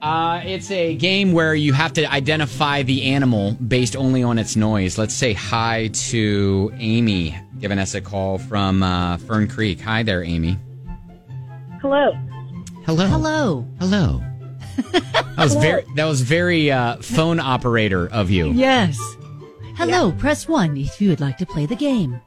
It's a game where you have to identify the animal based only on its noise. Let's say hi to Amy, giving us a call from Fern Creek. Hi there, Amy. Hello. Hello. Hello. Hello. That was very phone operator of you. Yes. Hello, press 1 if you would like to play the game.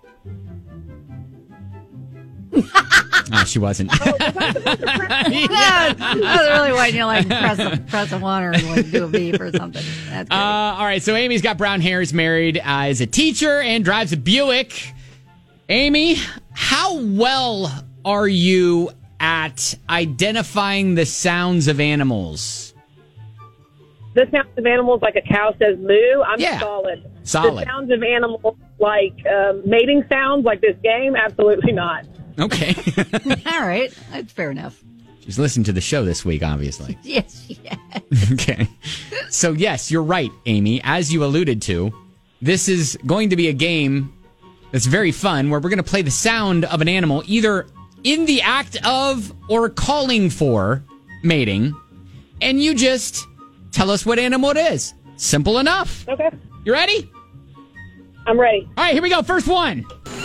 She wasn't. Yeah, I was really waiting to like press a 1 or like, do a beep or something. That's great. All right, so Amy's got brown hair, is married, is a teacher, and drives a Buick. Amy, how well are you at identifying the sounds of animals? The sounds of animals like a cow says moo, I'm solid. Solid. The sounds of animals like mating sounds like this game, absolutely not. Okay. All right. That's fair enough. She's listened to the show this week, obviously. Yes, she has. Okay. So, yes, you're right, Amy. As you alluded to, this is going to be a game that's very fun where we're going to play the sound of an animal either in the act of or calling for mating, and you just tell us what animal it is. Simple enough. Okay. You ready? I'm ready. All right, here we go. First one.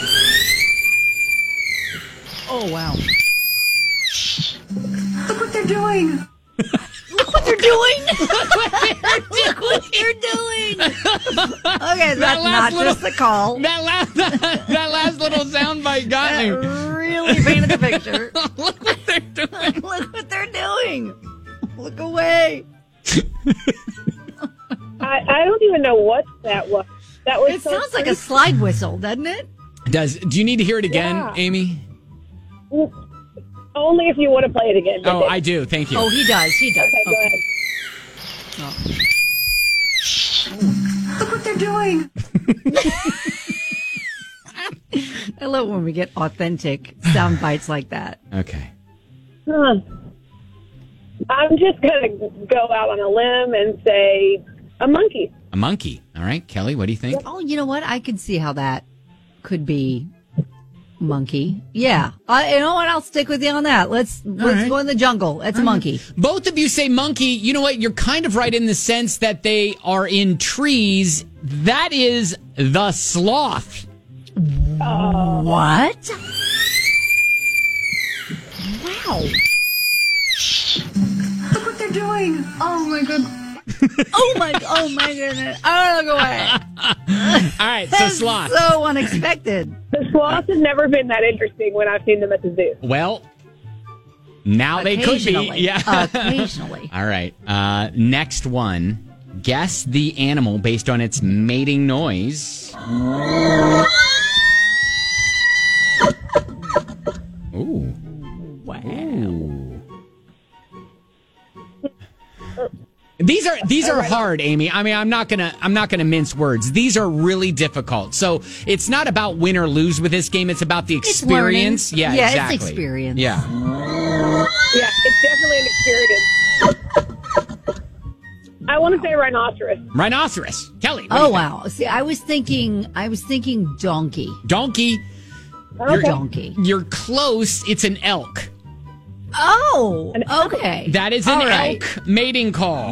Oh, wow. Look what they're doing. Look what they're doing. Look what they're doing. Okay, that's not just the call. That last little soundbite got me. Really painted the picture. Look what they're doing. Look what they're doing. Look away. I don't even know what that was. That was. It sounds like a slide whistle, doesn't it? Do you need to hear it again, Yeah. Amy? Only if you want to play it again. Oh, I do. Thank you. Oh, he does. He does. Okay, go ahead. Look what they're doing. I love when we get authentic sound bites like that. Okay. Huh. I'm just going to go out on a limb and say a monkey. A monkey. All right. Kelly, what do you think? Oh, you know what? I could see how that could be monkey. Yeah. You know what? I'll stick with you on that. Let's right. go in the jungle. It's a monkey. Both of you say monkey. You know what? You're kind of right in the sense that they are in trees. That is the sloth. What? Wow. Look what they're doing. Oh my god. Oh my goodness. Oh, look away. All right. So That's sloth. so unexpected. The sloths have never been that interesting when I've seen them at the zoo. Well, now they could be. Occasionally. Yeah. Occasionally. All right. Next one. Guess the animal based on its mating noise. Ooh. Wow. Ooh. These are hard, Amy. I mean, I'm not gonna mince words. These are really difficult. So it's not about win or lose with this game. It's about the experience. It's Yeah, exactly. It's experience. Yeah. Yeah, it's definitely an experience. I want to say rhinoceros. Rhinoceros. Kelly. what do Oh you wow. See, I was thinking donkey. think? Donkey. Donkey. You're close. It's an elk. Oh, okay. That is an All right. elk mating call.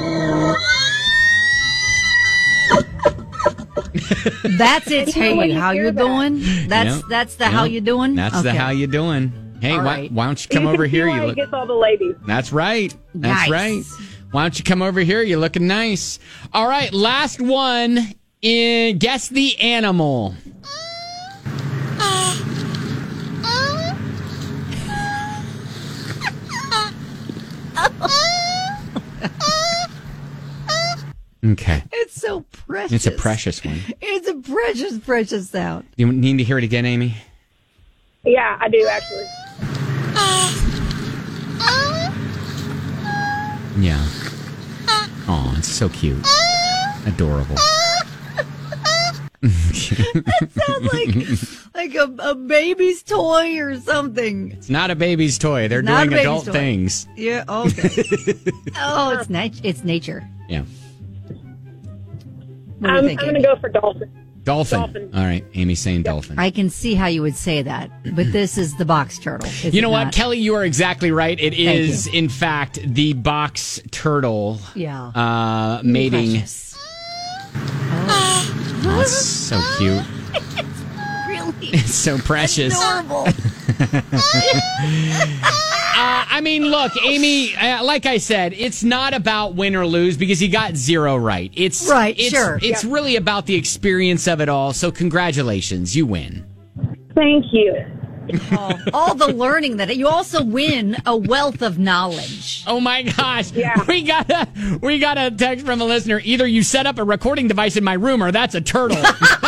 That's it. You know when Hey, you how hear you that. doing? That's the how Yep. you doing? That's the Okay. how you doing. Hey, All why right. don't you come You over can see here? why You he look. gets all the ladies. That's right. That's Nice. right. Why don't you come over here? You're looking nice. All right, last one. Guess the animal. Okay. It's so precious. It's a precious one. It's a precious, precious sound. You need to hear it again, Amy? Yeah, I do actually. Yeah. Oh, it's so cute. Adorable. Sounds like a baby's toy or something. It's not a baby's toy. They're Not a doing baby's adult toy. things. Yeah. Okay. Oh, it's nature. Yeah. What are you I'm thinking? going to go for dolphin. Dolphin. Dolphin. All right, Amy's saying dolphin. I can see how you would say that, but this is the box turtle. is You know it what, not? Kelly? You are exactly right. It is, you. in fact, the box turtle. Yeah. Mating. Precious. Oh, that's so cute. Really? It's so precious. Adorable. I mean, look, Amy, like I said, it's not about win or lose because you got 0 right. It's sure. It's really about the experience of it all. So congratulations, you win. Thank you. All the learning that you also win a wealth of knowledge. Oh my gosh. Yeah. We got a text from a listener. Either you set up a recording device in my room or that's a turtle.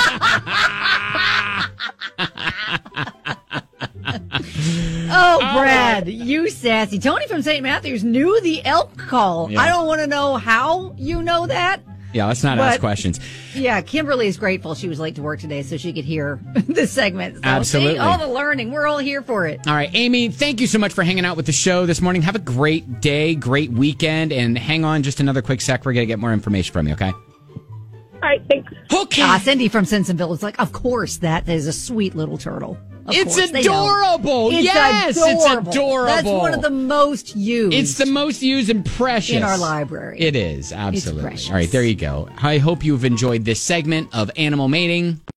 Oh, Brad, you sassy. Tony from St. Matthews knew the elk call. Yeah. I don't want to know how you know that. Yeah, let's not ask questions. Yeah, Kimberly is grateful she was late to work today so she could hear this segment. So, Absolutely. see, all the learning. We're all here for it. All right, Amy, thank you so much for hanging out with the show this morning. Have a great day, great weekend, and hang on just another quick sec. We're going to get more information from you, okay? All right, thanks. Okay. Cindy from Simpsonville is like, of course, that is a sweet little turtle. Of It's course, they know. adorable. It's Yes, adorable. it's adorable. That's one of the most used. It's the most used and precious in our library. It is, absolutely. precious. All right, there you go. I hope you've enjoyed this segment of Animal Mating.